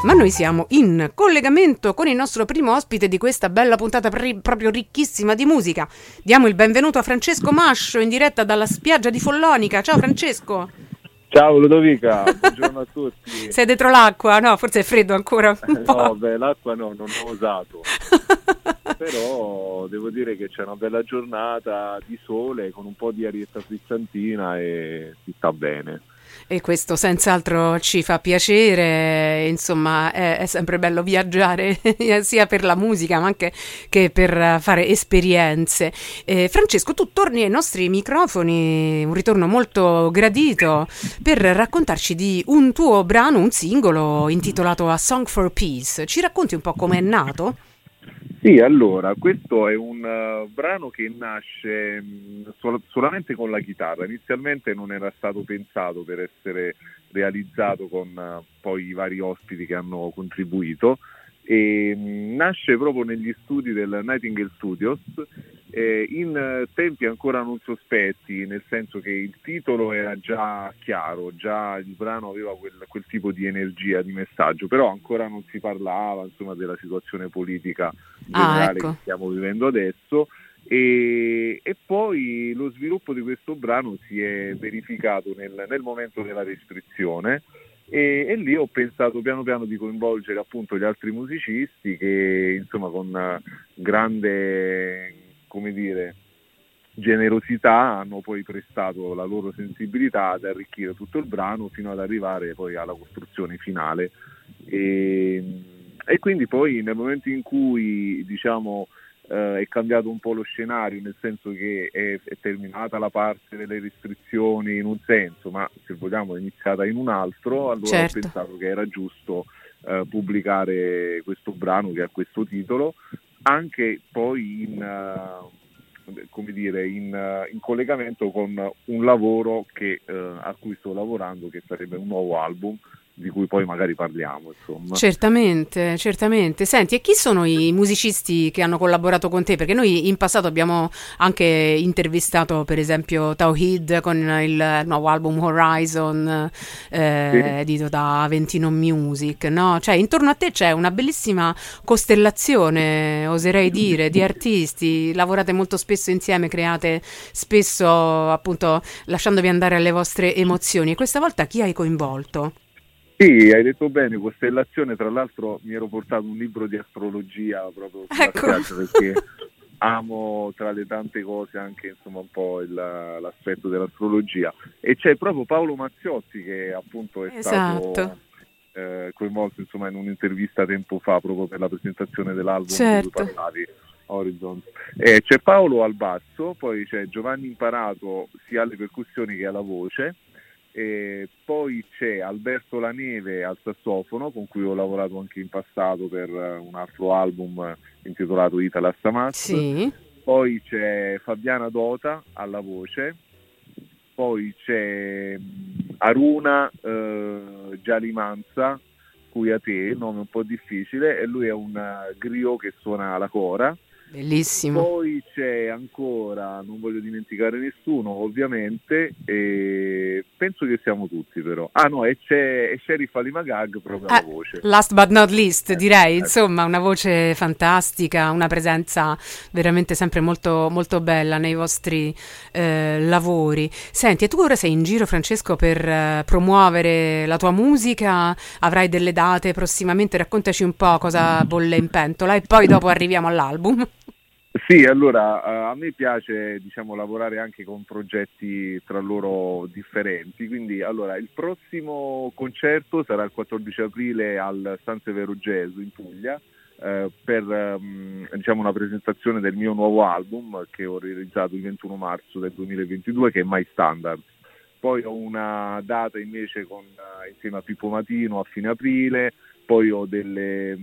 Ma noi siamo in collegamento con il nostro primo ospite di questa bella puntata proprio ricchissima di musica. Diamo il benvenuto a Francesco Mascio in diretta dalla spiaggia di Follonica. Ciao Francesco. Ciao Ludovica, buongiorno a tutti. Sei dentro l'acqua? No, forse è freddo ancora un po'. No, beh, l'acqua no, non ho usato. Però devo dire che c'è una bella giornata di sole con un po' di arietta frizzantina e si sta bene. E questo senz'altro ci fa piacere, insomma è sempre bello viaggiare sia per la musica ma anche che per fare esperienze. Francesco, tu torni ai nostri microfoni, un ritorno molto gradito, per raccontarci di un tuo brano, un singolo intitolato A Song for Peace. Ci racconti un po' come è nato? Sì, allora, questo è un brano che nasce solamente con la chitarra. Inizialmente non era stato pensato per essere realizzato con poi i vari ospiti che hanno contribuito, e nasce proprio negli studi del Nightingale Studios, in tempi ancora non sospetti, nel senso che il titolo era già chiaro, già il brano aveva quel tipo di energia, di messaggio, però ancora non si parlava, insomma, della situazione politica generale ecco. che stiamo vivendo adesso. E poi lo sviluppo di questo brano si è verificato nel momento della restrizione, e lì ho pensato piano piano di coinvolgere appunto gli altri musicisti che, insomma, con grande, come dire, generosità hanno poi prestato la loro sensibilità ad arricchire tutto il brano fino ad arrivare poi alla costruzione finale. E quindi poi nel momento in cui, diciamo, è cambiato un po' lo scenario, nel senso che è terminata la parte delle restrizioni in un senso, ma se vogliamo è iniziata in un altro, allora Certo. Ho pensato che era giusto pubblicare questo brano che ha questo titolo, anche poi in collegamento con un lavoro a cui sto lavorando, che sarebbe un nuovo album, di cui poi magari parliamo, insomma. Certamente, certamente. Senti, e chi sono i musicisti che hanno collaborato con te? Perché noi in passato abbiamo anche intervistato, per esempio, Tauhid con il nuovo album Horizon, edito da Aventino Music, no? Cioè, intorno a te c'è una bellissima costellazione, oserei dire, di artisti. Lavorate molto spesso insieme, create spesso, appunto, lasciandovi andare alle vostre emozioni. E questa volta chi hai coinvolto? Sì, hai detto bene, costellazione. Tra l'altro mi ero portato un libro di astrologia proprio sulla spiaggia, perché amo, tra le tante cose, anche, insomma, un po' l'aspetto dell'astrologia, e c'è proprio Paolo Mazziotti che appunto è stato coinvolto, insomma, in un'intervista tempo fa proprio per la presentazione dell'album di cui parlavi, Horizon. C'è Paolo al basso, poi c'è Giovanni Imparato sia alle percussioni che alla voce. E poi c'è Alberto Laneve al sassofono, con cui ho lavorato anche in passato per un altro album intitolato Italas Amas. Sì. Poi c'è Fabiana Dota alla voce, poi c'è Aruna Gialimanza, cui a te, nome un po' difficile, e lui è un griot che suona la cora. Bellissimo. Poi c'è ancora, non voglio dimenticare nessuno ovviamente, e penso che siamo tutti però. Ah no, e c'è Sheriff Ali Magag proprio alla voce. Last but not least, direi, insomma, una voce fantastica, una presenza veramente sempre molto, molto bella nei vostri lavori. Senti, e tu ora sei in giro, Francesco, per promuovere la tua musica? Avrai delle date prossimamente? Raccontaci un po' cosa bolle in pentola e poi dopo arriviamo all'album. Sì, allora a me piace, diciamo, lavorare anche con progetti tra loro differenti, quindi allora il prossimo concerto sarà il 14 aprile al San Severo Jazz in Puglia, per diciamo una presentazione del mio nuovo album che ho realizzato il 21 marzo del 2022, che è My Standard. Poi ho una data invece insieme a Pippo Matino a fine aprile, poi ho delle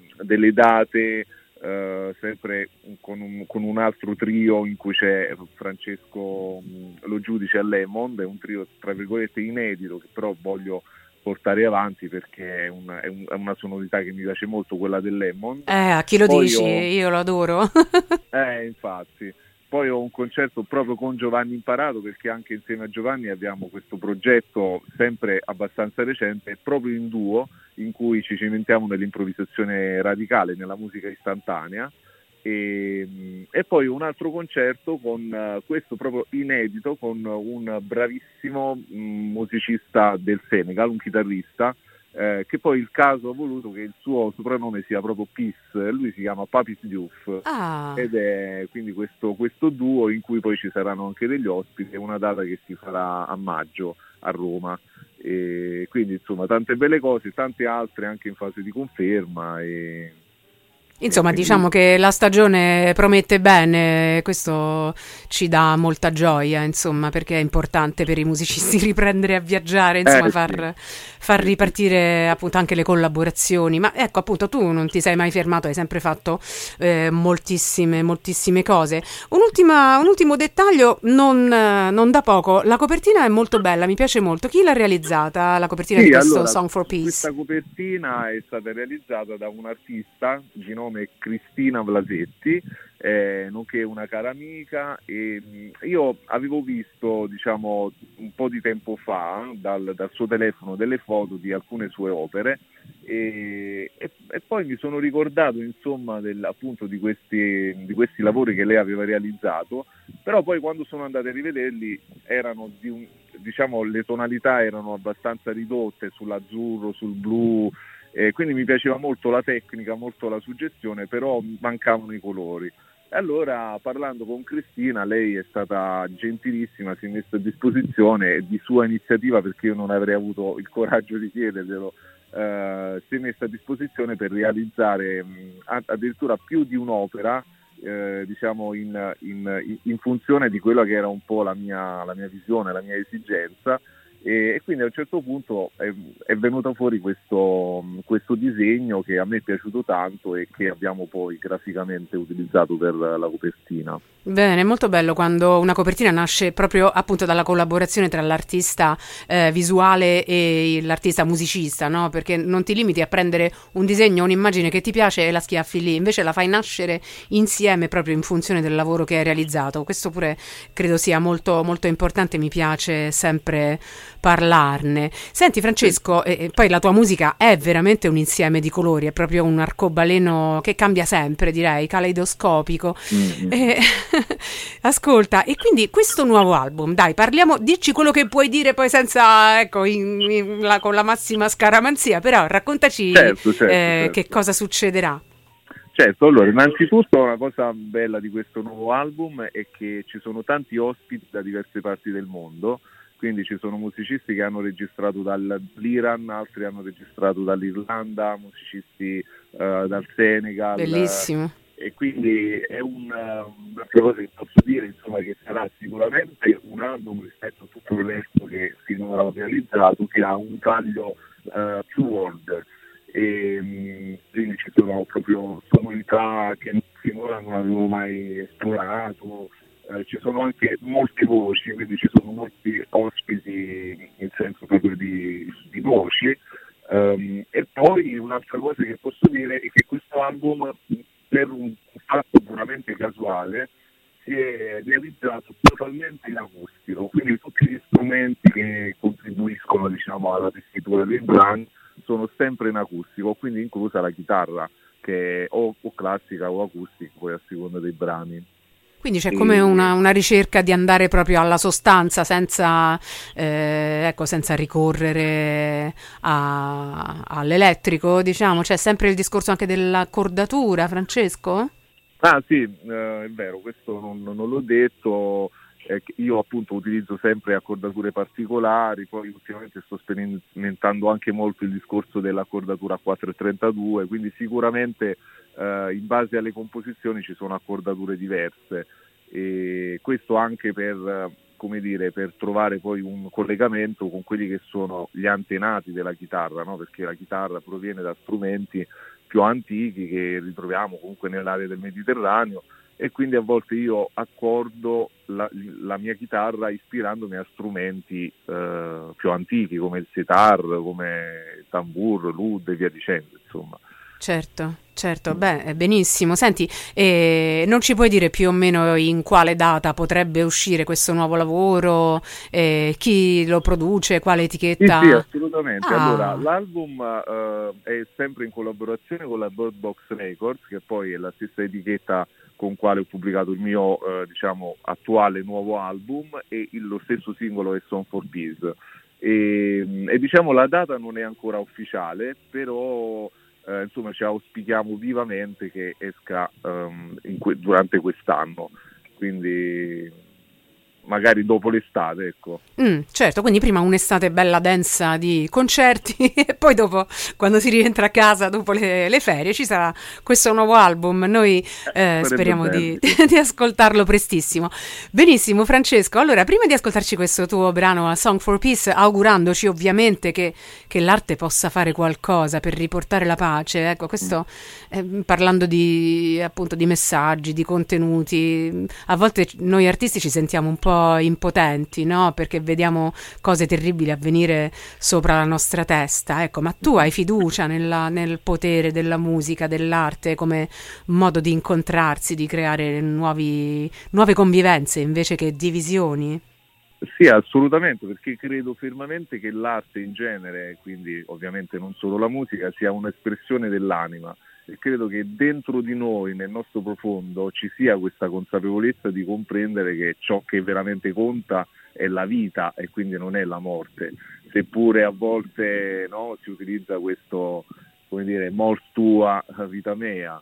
date sempre con un altro trio in cui c'è Francesco Lo Giudice a Lemond, è un trio tra virgolette inedito che però voglio portare avanti perché è una sonorità che mi piace molto, quella del Lemond. A chi lo poi dici? Io lo adoro. Infatti. poi ho un concerto proprio con Giovanni Imparato, perché anche insieme a Giovanni abbiamo questo progetto sempre abbastanza recente, proprio in duo, in cui ci cimentiamo nell'improvvisazione radicale, nella musica istantanea. E poi un altro concerto con questo proprio inedito, con un bravissimo musicista del Senegal, un chitarrista, che poi il caso ha voluto che il suo soprannome sia proprio Peace, lui si chiama Papis Diouf, Ah. ed è quindi questo duo in cui poi ci saranno anche degli ospiti, è una data che si farà a maggio a Roma, e quindi insomma tante belle cose, tante altre anche in fase di conferma, e Insomma, quindi diciamo che la stagione promette bene, questo ci dà molta gioia, insomma, perché è importante per i musicisti riprendere a viaggiare, insomma, sì, far sì, sì. ripartire appunto anche le collaborazioni. Ma ecco, appunto, tu non ti sei mai fermato, hai sempre fatto moltissime cose. Un ultimo dettaglio, non da poco, la copertina è molto bella, mi piace molto. Chi l'ha realizzata, la copertina di Sì, questo allora, Song for Peace? questa copertina è stata realizzata da un'artista di nome Cristina Vlasetti, nonché una cara amica, e io avevo visto, diciamo, un po' di tempo fa dal suo telefono delle foto di alcune sue opere, e poi mi sono ricordato, insomma, appunto di questi lavori che lei aveva realizzato, però poi quando sono andato a rivederli erano diciamo, le tonalità erano abbastanza ridotte sull'azzurro, sul blu, quindi mi piaceva molto la tecnica, molto la suggestione, però mancavano i colori. E allora, parlando con Cristina, lei è stata gentilissima, si è messa a disposizione di sua iniziativa, perché io non avrei avuto il coraggio di chiederglielo, si è messa a disposizione per realizzare addirittura più di un'opera, diciamo in funzione di quella che era un po' la mia visione, la mia esigenza, e quindi a un certo punto è venuto fuori questo disegno che a me è piaciuto tanto e che abbiamo poi graficamente utilizzato per la copertina. Bene, è molto bello quando una copertina nasce proprio appunto dalla collaborazione tra l'artista visuale e l'artista musicista, no? Perché non ti limiti a prendere un disegno, un'immagine che ti piace e la schiaffi lì, invece la fai nascere insieme proprio in funzione del lavoro che hai realizzato. Questo pure credo sia molto, molto importante, mi piace sempre parlarne. Senti Francesco, e poi la tua musica è veramente un insieme di colori, è proprio un arcobaleno che cambia sempre, direi, caleidoscopico. Mm-hmm. Ascolta, e quindi questo nuovo album, dai, parliamo, dici quello che puoi dire poi senza, ecco, con la massima scaramanzia, però raccontaci Certo, che certo. cosa succederà. Certo, allora, innanzitutto una cosa bella di questo nuovo album è che ci sono tanti ospiti da diverse parti del mondo, quindi ci sono musicisti che hanno registrato dall'Iran, altri hanno registrato dall'Irlanda, musicisti dal Senegal, Bellissimo. e quindi è un'altra cosa che posso dire, insomma, che sarà sicuramente un album rispetto a tutto il resto che finora ho realizzato, che ha un taglio più world, e quindi ci sono proprio sonorità che finora non avevo mai esplorato, ci sono anche molte voci, quindi ci sono molti ospiti in senso proprio di voci. E poi un'altra cosa che posso dire è che questo album, per un fatto puramente casuale, si è realizzato totalmente in acustico, quindi tutti gli strumenti che contribuiscono, diciamo, alla tessitura dei brani sono sempre in acustico, quindi inclusa la chitarra, che è o classica o acustica, poi a seconda dei brani. Quindi c'è come E, una ricerca di andare proprio alla sostanza senza, ecco, senza ricorrere all'elettrico, diciamo. C'è sempre il discorso anche dell'accordatura, Francesco? sì, è vero, questo non l'ho detto. Io appunto utilizzo sempre accordature particolari, poi ultimamente sto sperimentando anche molto il discorso dell'accordatura a 4,32, quindi sicuramente in base alle composizioni ci sono accordature diverse, e questo anche come dire, per trovare poi un collegamento con quelli che sono gli antenati della chitarra, no? Perché la chitarra proviene da strumenti più antichi che ritroviamo comunque nell'area del Mediterraneo, e quindi a volte io accordo la mia chitarra ispirandomi a strumenti più antichi come il setar, come il tambur, l'oud e via dicendo, insomma. Certo, certo, beh, benissimo. Senti, non ci puoi dire più o meno in quale data potrebbe uscire questo nuovo lavoro, chi lo produce, quale Sì, sì, etichetta? assolutamente. Allora, Ah, l'album è sempre in collaborazione con la Bird Box Records, che poi è la stessa etichetta con quale ho pubblicato il mio, diciamo, attuale nuovo album, e lo stesso singolo è Song for Peace. E diciamo la data non è ancora ufficiale, però insomma ci auspichiamo vivamente che esca durante quest'anno, quindi magari dopo l'estate, ecco. certo, quindi prima un'estate bella densa di concerti e poi dopo, quando si rientra a casa dopo le ferie, ci sarà questo nuovo album. Noi Sarebbe speriamo bello, di, sì. di ascoltarlo prestissimo. Benissimo, Francesco. Allora, prima di ascoltarci questo tuo brano A Song for Peace, augurandoci ovviamente che l'arte possa fare qualcosa per riportare la pace, ecco, Mm. questo parlando di appunto di messaggi, di contenuti, a volte noi artisti ci sentiamo un po' impotenti, no? Perché vediamo cose terribili avvenire sopra la nostra testa, ecco, ma tu hai fiducia nel potere della musica, dell'arte come modo di incontrarsi, di creare nuove convivenze invece che divisioni? Sì, assolutamente, perché credo fermamente che l'arte in genere, quindi ovviamente non solo la musica, sia un'espressione dell'anima, e credo che dentro di noi, nel nostro profondo, ci sia questa consapevolezza di comprendere che ciò che veramente conta è la vita e quindi non è la morte, seppure a volte, no, si utilizza questo, come dire, mors tua, vita mea,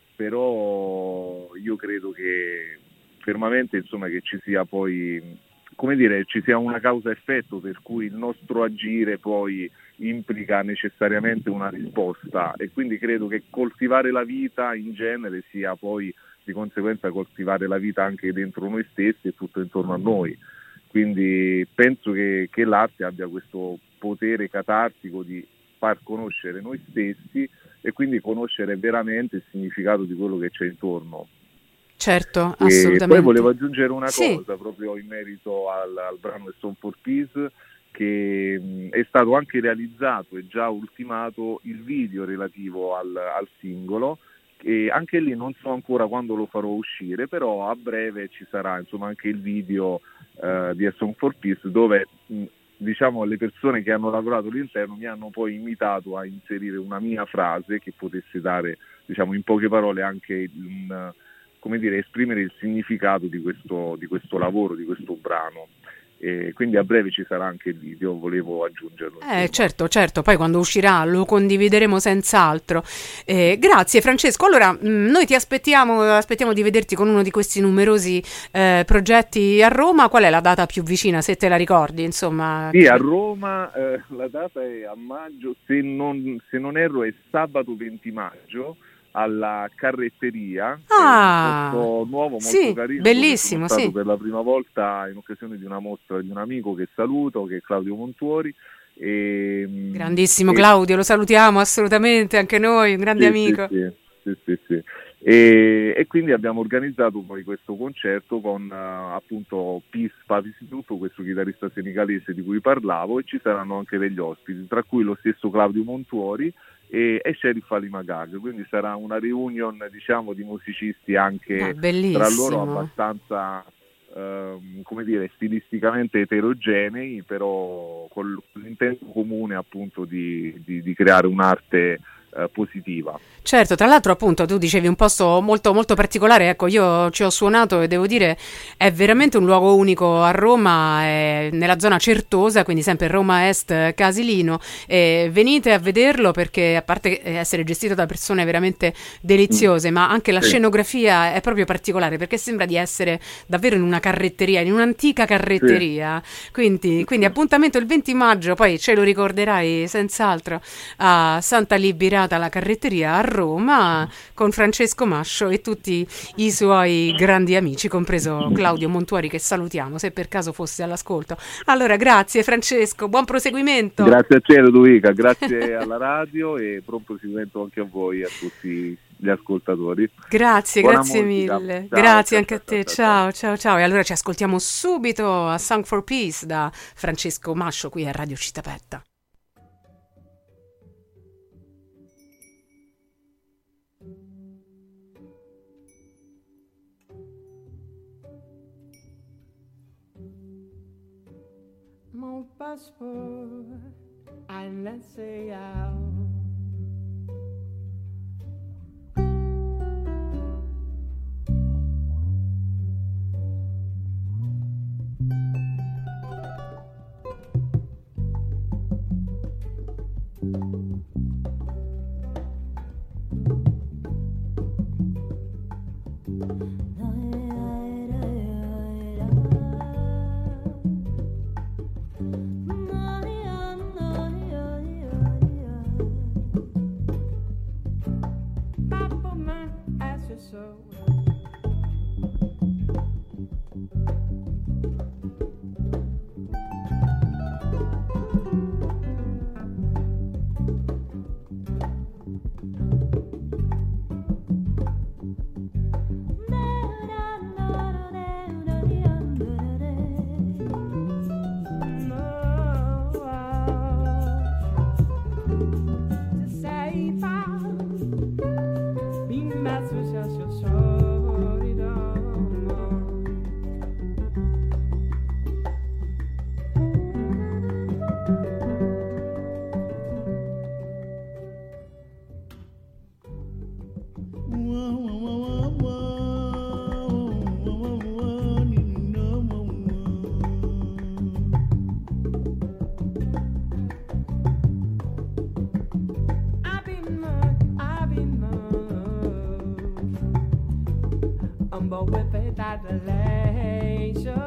però io credo che fermamente, insomma, che ci sia poi, come dire, ci sia una causa-effetto per cui il nostro agire poi implica necessariamente una risposta, e quindi credo che coltivare la vita in genere sia poi di conseguenza coltivare la vita anche dentro noi stessi e tutto intorno a noi. Quindi penso che l'arte abbia questo potere catartico di far conoscere noi stessi e quindi conoscere veramente il significato di quello che c'è intorno. Certo, E poi volevo assolutamente. aggiungere una Sì. cosa proprio in merito al brano The Song for Peace, che è stato anche realizzato e già ultimato il video relativo al singolo, e anche lì non so ancora quando lo farò uscire, però a breve ci sarà, insomma, anche il video di A Song for Peace, dove diciamo le persone che hanno lavorato all'interno mi hanno poi invitato a inserire una mia frase che potesse dare, diciamo, in poche parole anche come dire, esprimere il significato di questo lavoro, di questo brano. E quindi a breve ci sarà anche il video, volevo aggiungerlo, insomma. Certo, certo, poi quando uscirà lo condivideremo senz'altro. Grazie Francesco. Allora, noi ti aspettiamo di vederti con uno di questi numerosi progetti a Roma. Qual è la data più vicina, se te la ricordi? Insomma, Sì, a Roma la data è a maggio, se non erro è sabato 20 maggio, alla Carretteria, che è un ah, posto nuovo, molto sì, carino, dove sono bellissimo, stato sì. per la prima volta in occasione di una mostra di un amico che saluto, che è Claudio Montuori. Grandissimo E Claudio, lo salutiamo assolutamente, anche noi, un grande sì, sì, amico. sì, sì, sì, sì. E quindi abbiamo organizzato poi questo concerto con appunto Peace Papisitutto, questo chitarrista senegalese di cui parlavo, e ci saranno anche degli ospiti, tra cui lo stesso Claudio Montuori e Sheriff Ali Magag, quindi sarà una reunion, diciamo, di musicisti Ah, anche tra loro bellissimo. abbastanza come dire, stilisticamente eterogenei, però con l'intento comune appunto di creare un'arte positiva. Certo, tra l'altro appunto tu dicevi un posto molto molto particolare, ecco io ci ho suonato e devo dire è veramente un luogo unico a Roma, è nella zona Certosa, quindi sempre Roma Est Casilino, e venite a vederlo perché a parte essere gestito da persone veramente Mm. deliziose, ma anche la Sì, scenografia è proprio particolare perché sembra di essere davvero in una carretteria, in un'antica sì, carretteria, sì, quindi sì. appuntamento il 20 maggio, poi ce lo ricorderai senz'altro a Santa Liberata, la carretteria a Roma, con Francesco Mascio e tutti i suoi grandi amici, compreso Claudio Montuori, che salutiamo se per caso fosse all'ascolto. Allora, grazie Francesco, buon proseguimento. Grazie a te Ludovica, grazie alla radio e buon proseguimento anche a voi e a tutti gli ascoltatori. Grazie, Buona grazie musica, mille. ciao Grazie ciao anche a ciao ciao te. ciao ciao. Ciao, ciao, ciao. E allora ci ascoltiamo subito a Song for Peace da Francesco Mascio qui a Radio Città Aperta. Mon passeport ein letztes Jahr. But with it adulation,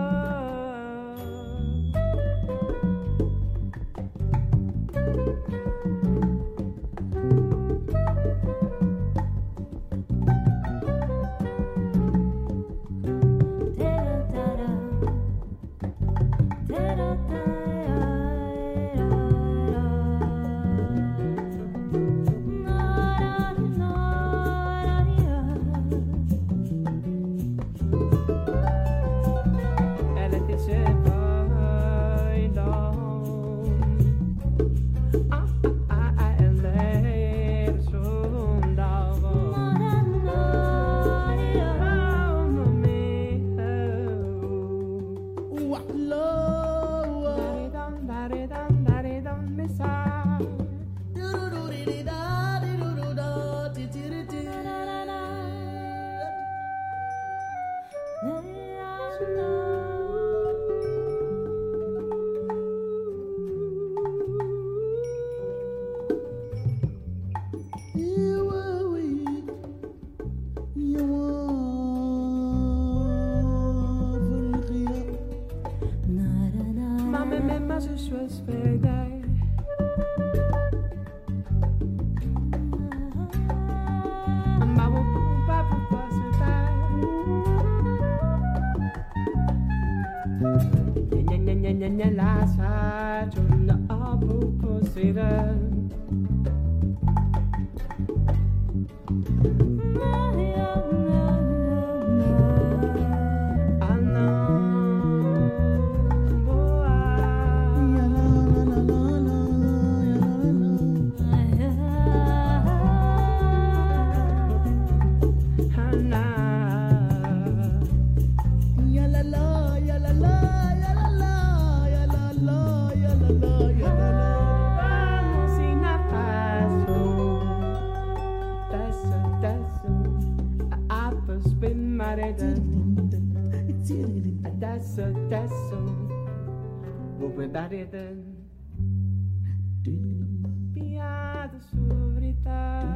adesso vuoi bere via da sovrità.